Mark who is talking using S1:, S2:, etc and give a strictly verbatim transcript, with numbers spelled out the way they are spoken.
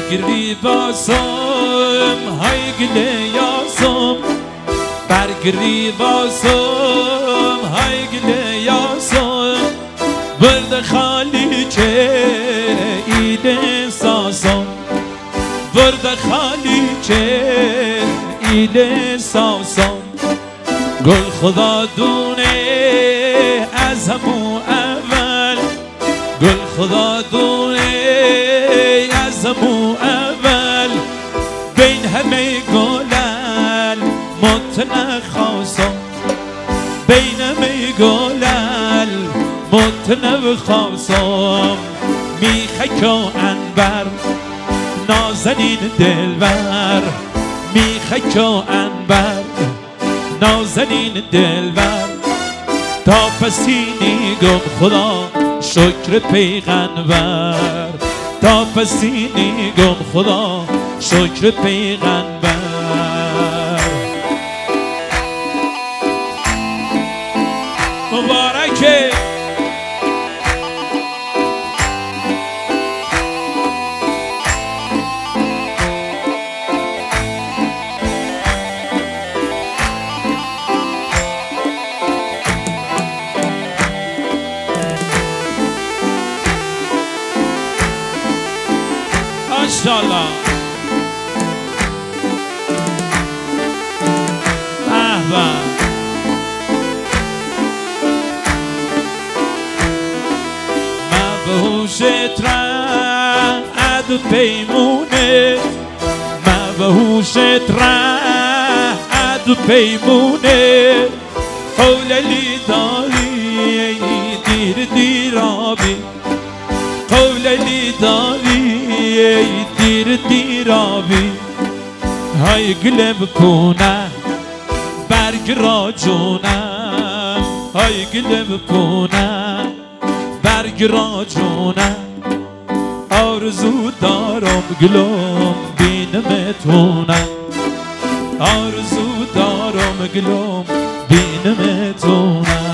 S1: برگری باسم های گله یاسم برگری باسم های گله یاسم برد خالی که ایده ساسم برد خالی که ایده ساسم گل خدا دونه از همون اول گل خدا دونه از همون اول بین همه گلل متن خواستم بین همه گلل متن خواستم میخک و انبر نازنین دلبر میخک و انبر نازنین دلبر تا پسینی گم خدا شکر پیغمبر تا پسینی گم خدا شکر پیغمبر مبارکه ماشاءالله احبا مبهوشت رعد و پیمونت مبهوشت رعد و پیمونت قوللی داری دیر دیرابی قوللی داری دیر دیرابی های گلم پونه برگ را جونم های گلم پونه برگ را جونم آرزو دارم گلم بینمتونم آرزو دارم گلم بینمتونم